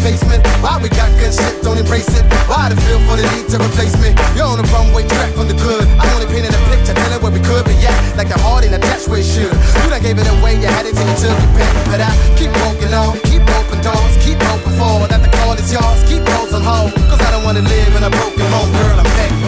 basement. Why we got good shit, don't embrace it. Why the feel for the need to replace me? You're on the runway track from the good. I only painted a picture, telling where we could be at. Like the heart in a attached where it should. You done gave it away, you had it till you took your pick. But I keep walking on, keep open doors, keep open for that the call is yours. Keep those on hold, cause I don't wanna live in a broken home, girl, I'm begging.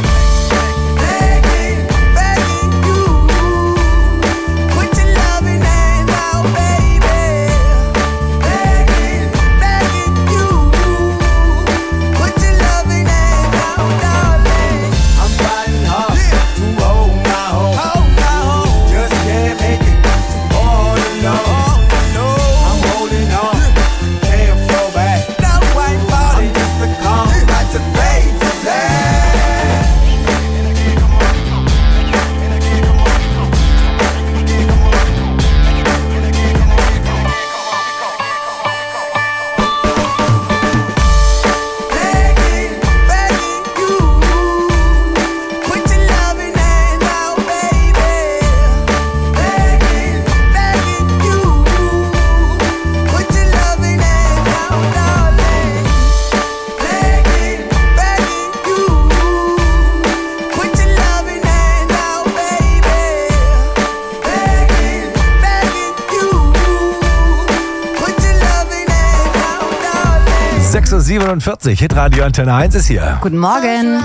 sechs Uhr siebenundvierzig, Hitradio Antenne eins ist hier. Guten Morgen.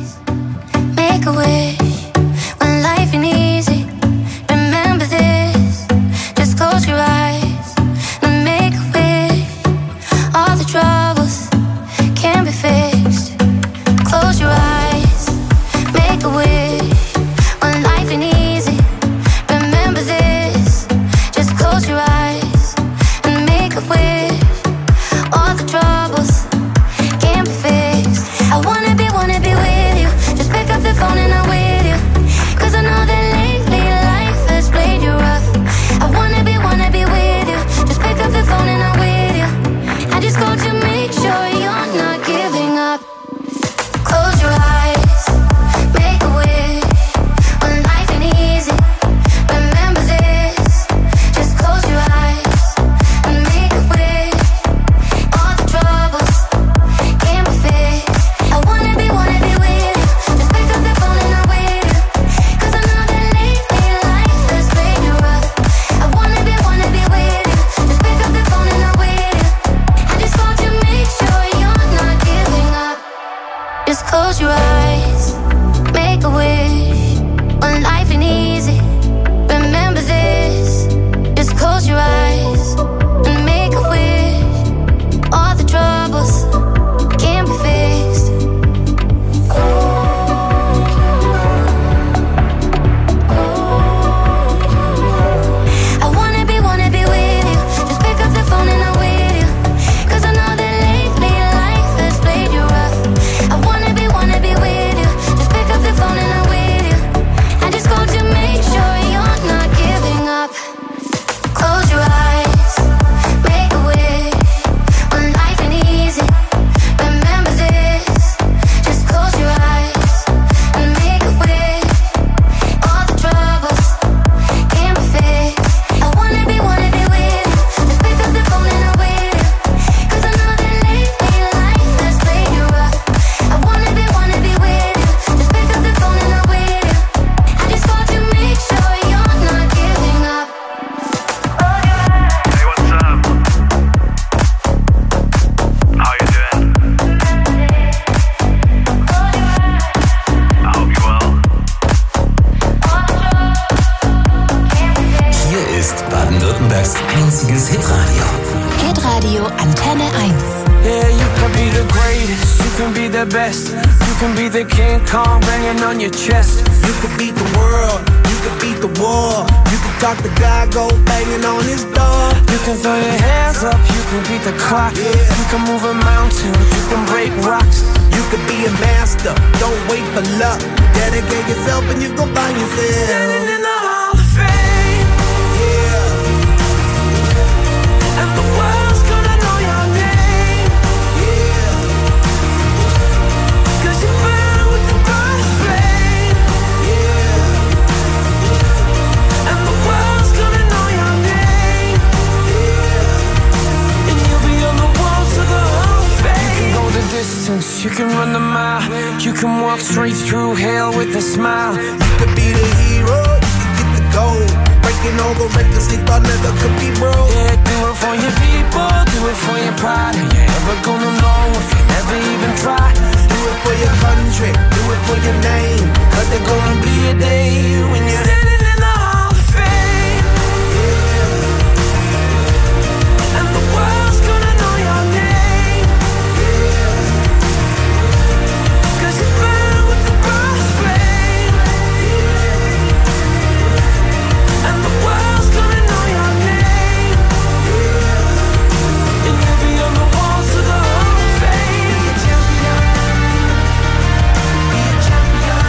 Make a wish when life ain't easy. Remember this. Just close your eyes and make a wish. All the troubles can be fixed. Close your eyes. Make a wish when life ain't easy. Remember this. Just close your eyes and make a wish. All the troubles can be fixed. I wanna be, wanna be with you. Just pick up the phone and I'm with you. Cause I know that lately life has played you rough. I wanna be, wanna be with you. Just pick up the phone and I'm with you. I just called to make sure you're not giving up. Close your eyes, make a wish. When life ain't easy, remember this. Just close your eyes and make a wish. All the troubles can be fixed. I wanna be, wanna be with you. Just pick up the phone and I'm with you. Cause I know that lately life has played you rough. I wanna be, wanna be with you. Just pick up the phone and I'm with you. I just called to make sure you're not giving up. Just close your eyes, make a wish. When life ain't easy, remember this. Just close your eyes and make a wish. All the troubles can be fixed. I wanna be, wanna be with you. Just pick up the phone and I'm with you. Cause I know that lately life has played you rough. I wanna be, wanna be with you. Just pick up the phone and I'm with you. I just called to make sure you're not giving up. Close your eyes, make a wish. When life ain't easy, remember this. Just close your eyes and make a wish. All the troubles can be fixed. I wanna be, wanna be with you. Just pick up the phone and I'm with you. Cause I know that lately life has played you rough. I wanna be, wanna be with you. Just pick up the phone and I'm with you. I just called to make sure you're not giving up. Hey, what's up? How you doing? I hope you're well. Hier ist Baden-Württembergs einziges Hitradio. Hitradio Antenne eins. Yeah, you can be the greatest, you can be the best. You can be the King Kong banging on your chest. You could beat the world, you could beat the war. You could talk to God, go banging on his door. You can throw your hands up, you can beat the clock. You can move a mountain, you can break rocks. You could be a master, don't wait for luck. Dedicate yourself and you gon' find yourself. Standing in the Hall of Fame, yeah. and the world's gonna know your name. Yeah. Cause you burn with the brightest flame. Yeah. And the world's gonna know your name. Yeah. And you'll be on the walls of the Hall of You can walk straight through hell with a smile. You could be the hero, you could get the gold. Breaking over records they thought never could be broke. Yeah, do it for your people, do it for your pride. Are you ever gonna know if you never even try? Do it for your country, do it for your name. Cause there's gonna be a day when you're standing in the Hall of Fame. Yeah. And the world's gonna know your name. Yeah. Cause you burn with the brass flame. Yeah. And the world's gonna know your name. Yeah. And you'll be on the walls of the Hall of Fame. Be a champion. Be a champion.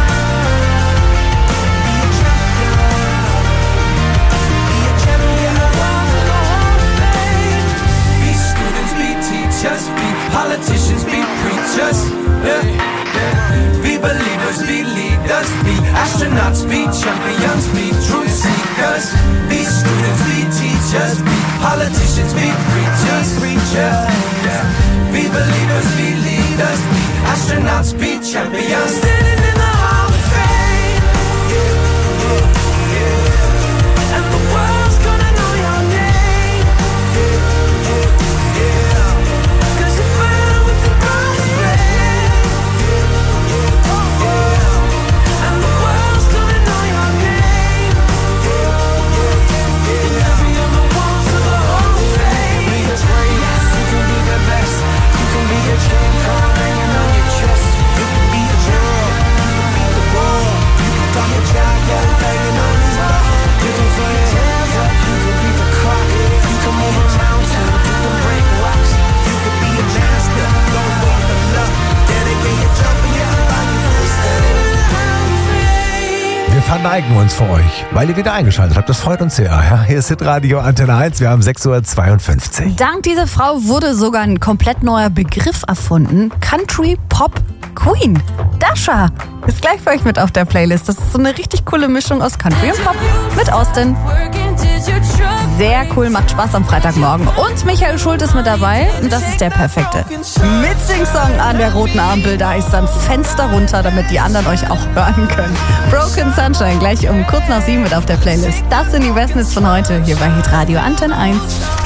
Be a champion. Be a champion. The walls of the Hall of Fame. Be students, be teachers, be politicians, be preachers. Yeah. Yeah. Be believers, be leaders, be astronauts, be champions, be truth seekers. Be students, be teachers, be politicians, be preachers, preachers. Yeah. Be believers, be leaders, be astronauts, be champions. Standing in the Hall of Fame. Yeah, yeah, yeah. And the world's gonna know your name. Yeah, yeah, yeah. Cause you burn with the brass flame. Yeah, yeah, yeah. And the world's gonna know your name. Yeah, yeah, yeah. And you'll be on the walls of the Hall of Fame. Be the greatest, you can be the best. You can be a chain car hanging on your chest. You can be a girl, you can be the wall. You can be a giant banging on the wall. You can throw your hands up, you can be the clock. You can move a mountain, you can break rocks. You can be a master, don't wait for luck. Dedicate yourself and you can find yourself standing in the Hall of Fame. Wir verneigen uns für euch, weil ihr wieder eingeschaltet habt. Das freut uns sehr. Ja, hier ist Hitradio Antenne eins. Wir haben sechs Uhr zweiundfünfzig. Dank dieser Frau wurde sogar ein komplett neuer Begriff erfunden. Country Pop Queen. Dasha ist gleich für euch mit auf der Playlist. Das ist so eine richtig coole Mischung aus Country und Pop mit Austin. Sehr cool, macht Spaß am Freitagmorgen. Und Michael Schult ist mit dabei. Und das ist der perfekte Mitsing-Song an der roten Ampel. Da ist dann Fenster runter, damit die anderen euch auch hören können. Broken Sunshine, gleich um kurz nach sieben mit auf der Playlist. Das sind die besten Hits von heute hier bei Hitradio Antenne eins.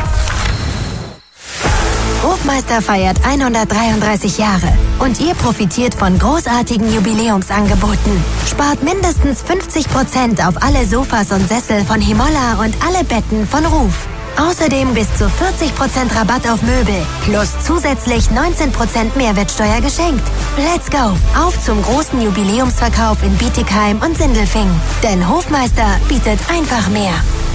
Hofmeister feiert hundertdreiunddreißig Jahre und ihr profitiert von großartigen Jubiläumsangeboten. Spart mindestens fünfzig Prozent auf alle Sofas und Sessel von Himolla und alle Betten von Ruf. Außerdem bis zu vierzig Prozent Rabatt auf Möbel plus zusätzlich neunzehn Prozent Mehrwertsteuer geschenkt. Let's go! Auf zum großen Jubiläumsverkauf in Bietigheim und Sindelfingen. Denn Hofmeister bietet einfach mehr.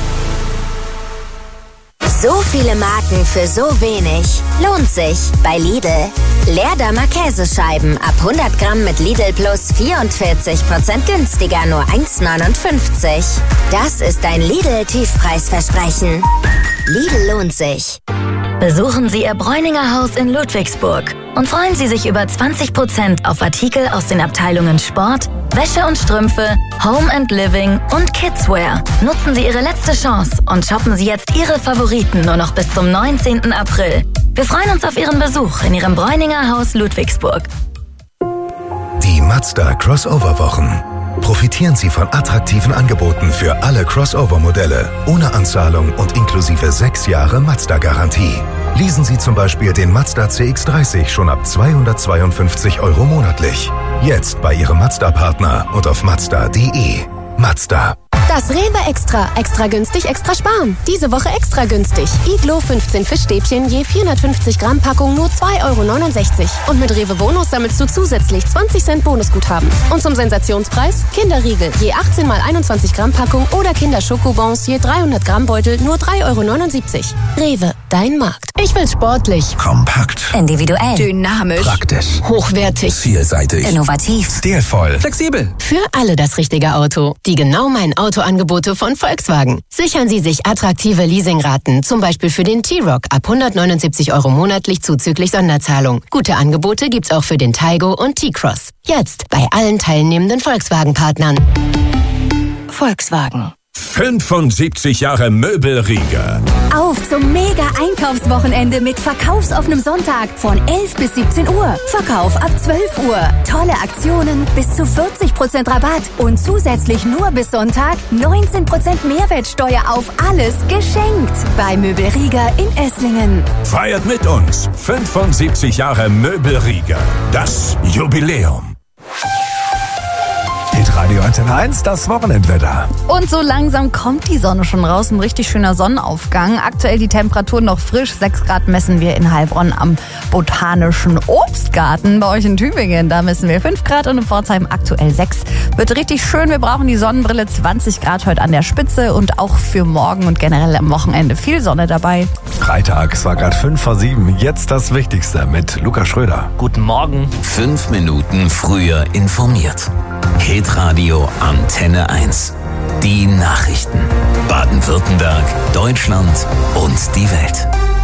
So viele Marken für so wenig. Lohnt sich bei Lidl. Leerdammer Käsescheiben ab hundert Gramm mit Lidl Plus vierundvierzig Prozent günstiger, nur eins neunundfünfzig. Das ist ein Lidl-Tiefpreisversprechen. Lidl lohnt sich. Besuchen Sie Ihr Bräuninger Haus in Ludwigsburg und freuen Sie sich über zwanzig Prozent auf Artikel aus den Abteilungen Sport, Wäsche und Strümpfe, Home and Living und Kidswear. Nutzen Sie Ihre letzte Chance und shoppen Sie jetzt Ihre Favoriten nur noch bis zum neunzehnten April. Wir freuen uns auf Ihren Besuch in Ihrem Bräuninger Haus Ludwigsburg. Die Mazda Crossover-Wochen. Profitieren Sie von attraktiven Angeboten für alle Crossover-Modelle, ohne Anzahlung und inklusive sechs Jahre Mazda-Garantie. Leasen Sie zum Beispiel den Mazda C X dreißig schon ab zweihundertzweiundfünfzig Euro monatlich. Jetzt bei Ihrem Mazda-Partner und auf mazda punkt de. Mazda. Das Rewe Extra. Extra günstig, extra sparen. Diese Woche extra günstig. Iglo fünfzehn Fischstäbchen je vierhundertfünfzig Gramm Packung nur zwei Euro neunundsechzig. Und mit Rewe Bonus sammelst du zusätzlich zwanzig Cent Bonusguthaben. Und zum Sensationspreis Kinderriegel je achtzehn mal einundzwanzig Gramm Packung oder Kinderschokobons je dreihundert Gramm Beutel nur drei Euro neunundsiebzig. Rewe, dein Markt. Ich will sportlich, Kompakt, individuell, dynamisch, praktisch, hochwertig, vielseitig, innovativ, stilvoll, flexibel. Für alle das richtige Auto. Die genau mein Autoangebote von Volkswagen. Sichern Sie sich attraktive Leasingraten, zum Beispiel für den T-Roc ab hundertneunundsiebzig Euro monatlich zuzüglich Sonderzahlung. Gute Angebote gibt's auch für den Taigo und T-Cross. Jetzt bei allen teilnehmenden Volkswagen-Partnern. Volkswagen. fünfundsiebzig Jahre Möbelriega. Auf zum Mega-Einkaufswochenende mit verkaufsoffenem Sonntag von elf bis siebzehn Uhr. Verkauf ab zwölf Uhr. Tolle Aktionen, bis zu vierzig Prozent Rabatt und zusätzlich nur bis Sonntag neunzehn Prozent Mehrwertsteuer auf alles geschenkt. Bei Möbelriega in Esslingen. Feiert mit uns fünfundsiebzig Jahre Möbelriega. Das Jubiläum. Radio Antenne eins, das Wochenendwetter. Und so langsam kommt die Sonne schon raus. Ein richtig schöner Sonnenaufgang. Aktuell die Temperatur noch frisch. sechs Grad messen wir in Heilbronn am Botanischen Obstgarten. Bei euch in Tübingen, da messen wir fünf Grad und in Pforzheim aktuell sechs. Wird richtig schön. Wir brauchen die Sonnenbrille. zwanzig Grad heute an der Spitze und auch für morgen und generell am Wochenende viel Sonne dabei. Freitag, es war gerade fünf vor sieben. Jetzt das Wichtigste mit Lukas Schröder. Guten Morgen. Fünf Minuten früher informiert. Hitradio Antenne eins. Die Nachrichten. Baden-Württemberg, Deutschland und die Welt.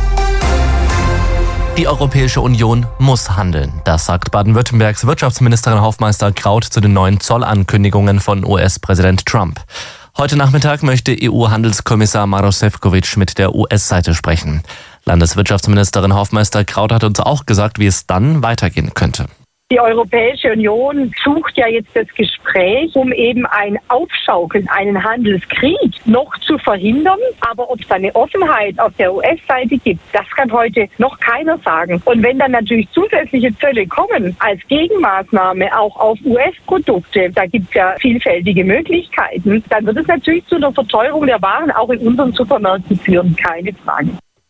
Die Europäische Union muss handeln. Das sagt Baden-Württembergs Wirtschaftsministerin Hofmeister Kraut zu den neuen Zollankündigungen von U S-Präsident Trump. Heute Nachmittag möchte E U-Handelskommissar Maroš Šefčovič mit der U S-Seite sprechen. Landeswirtschaftsministerin Hofmeister Kraut hat uns auch gesagt, wie es dann weitergehen könnte. Die Europäische Union sucht ja jetzt das Gespräch, um eben ein Aufschaukeln, einen Handelskrieg noch zu verhindern. Aber ob es eine Offenheit auf der U S-Seite gibt, das kann heute noch keiner sagen. Und wenn dann natürlich zusätzliche Zölle kommen, als Gegenmaßnahme auch auf U S-Produkte, da gibt es ja vielfältige Möglichkeiten, dann wird es natürlich zu einer Verteuerung der Waren auch in unseren Supermärkten führen, keine Frage.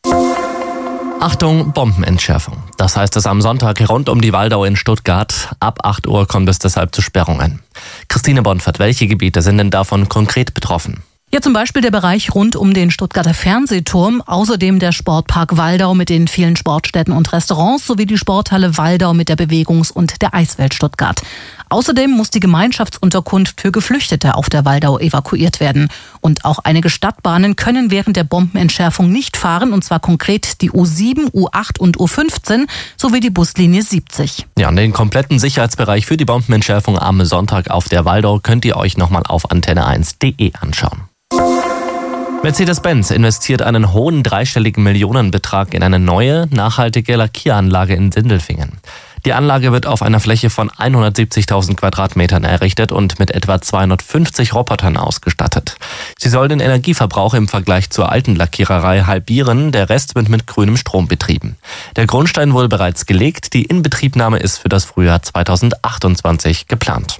Achtung, Bombenentschärfung. Das heißt es am Sonntag rund um die Waldau in Stuttgart. Ab acht Uhr kommt es deshalb zu Sperrungen. Christine Bonfert, welche Gebiete sind denn davon konkret betroffen? Ja, zum Beispiel der Bereich rund um den Stuttgarter Fernsehturm, außerdem der Sportpark Waldau mit den vielen Sportstätten und Restaurants sowie die Sporthalle Waldau mit der Bewegungs- und der Eiswelt Stuttgart. Außerdem muss die Gemeinschaftsunterkunft für Geflüchtete auf der Waldau evakuiert werden. Und auch einige Stadtbahnen können während der Bombenentschärfung nicht fahren, und zwar konkret die U sieben, U acht und U fünfzehn sowie die Buslinie siebzig. Ja, und den kompletten Sicherheitsbereich für die Bombenentschärfung am Sonntag auf der Waldau könnt ihr euch nochmal auf antenne eins punkt de anschauen. Mercedes-Benz investiert einen hohen dreistelligen Millionenbetrag in eine neue, nachhaltige Lackieranlage in Sindelfingen. Die Anlage wird auf einer Fläche von hundertsiebzigtausend Quadratmetern errichtet und mit etwa zweihundertfünfzig Robotern ausgestattet. Sie soll den Energieverbrauch im Vergleich zur alten Lackiererei halbieren, der Rest wird mit grünem Strom betrieben. Der Grundstein wurde bereits gelegt, die Inbetriebnahme ist für das Frühjahr zweitausendachtundzwanzig geplant.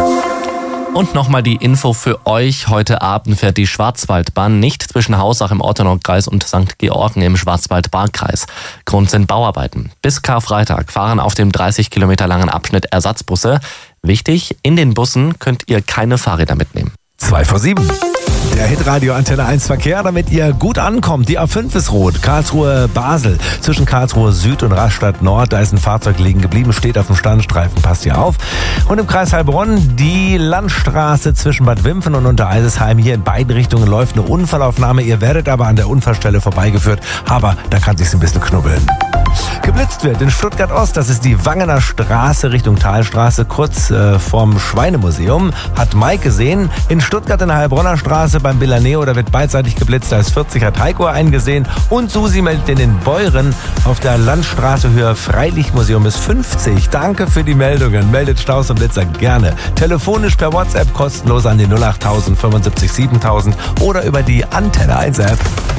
Und nochmal die Info für euch. Heute Abend fährt die Schwarzwaldbahn nicht zwischen Hausach im Ottenau-Kreis und Sankt Georgen im Schwarzwald-Bahn-Kreis. Grund sind Bauarbeiten. Bis Karfreitag fahren auf dem dreißig Kilometer langen Abschnitt Ersatzbusse. Wichtig, in den Bussen könnt ihr keine Fahrräder mitnehmen. zwei vor sieben. Der Hitradio Antenne eins Verkehr, damit ihr gut ankommt. Die A fünf ist rot. Karlsruhe-Basel. Zwischen Karlsruhe Süd und Rastatt Nord, da ist ein Fahrzeug liegen geblieben, steht auf dem Standstreifen, passt hier auf. Und im Kreis Heilbronn die Landstraße zwischen Bad Wimpfen und Untereisesheim. Hier in beiden Richtungen läuft eine Unfallaufnahme. Ihr werdet aber an der Unfallstelle vorbeigeführt. Aber da kann sich's ein bisschen knubbeln. Geblitzt wird in Stuttgart Ost, das ist die Wangener Straße Richtung Talstraße, kurz äh, vorm Schweinemuseum. Hat Mike gesehen. In Stuttgart in der Heilbronner Straße beim Billaneo, da wird beidseitig geblitzt, da ist vierzig, hat Heiko eingesehen. Und Susi meldet in den Beuren auf der Landstraße Höhe Freilichtmuseum ist fünfzig. Danke für die Meldungen. Meldet Staus und Blitzer gerne. Telefonisch per WhatsApp kostenlos an die null acht null null fünfundsiebzig siebentausend oder über die Antenne eins App.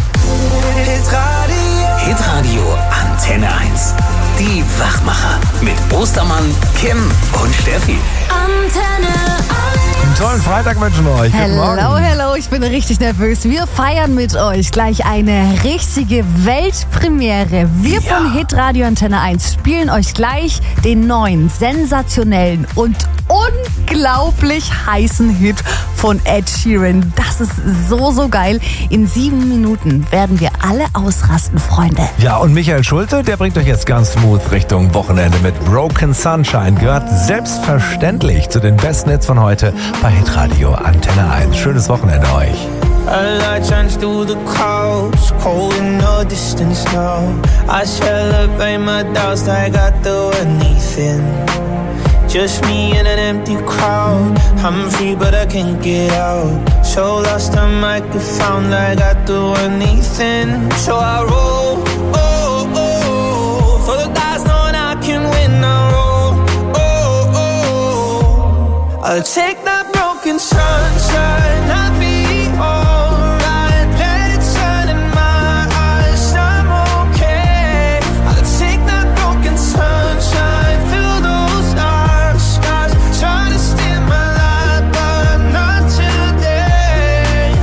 Hitradio Antenne eins. Die Wachmacher mit Ostermann, Kim und Steffi. Antenne eins. Einen tollen Freitag wünschen wir euch. Guten Morgen. Hello, hello, ich bin richtig nervös. Wir feiern mit euch gleich eine richtige Weltpremiere. Wir ja. von Hitradio Antenne eins spielen euch gleich den neuen, sensationellen und unglaublich heißen Hit von Ed Sheeran. Das ist so, so geil. In sieben Minuten werden wir alle ausrasten, Freunde. Ja, und Michael Schulte, der bringt euch jetzt ganz smooth Richtung Wochenende mit Broken Sunshine. Gehört selbstverständlich zu den besten Hits von heute bei Hitradio Antenne eins. Schönes Wochenende euch. A light shines through the clouds, cold in the distance now. I celebrate my doubts like I do anything. Just me in an empty crowd. I'm free but I can't get out. So lost I might get found like I'd do anything. So I roll, oh, oh, for the dice knowing I can win. I roll, oh, oh, I'll take that broken sunshine. I'll be alright. Let it shine in my eyes. I'm okay. I'll take that broken sunshine. Fill those dark skies. Try to steal my light, but not today.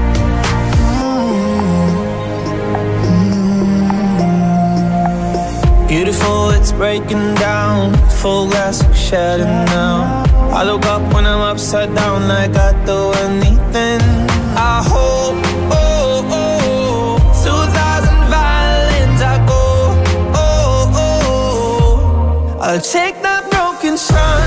Mm-hmm. Beautiful, it's breaking down. Full glass like shattered now. I look up when I'm upside down like I'd do anything. I hope, oh, oh, through a thousand violins I go, oh, oh, I'll take that broken sun.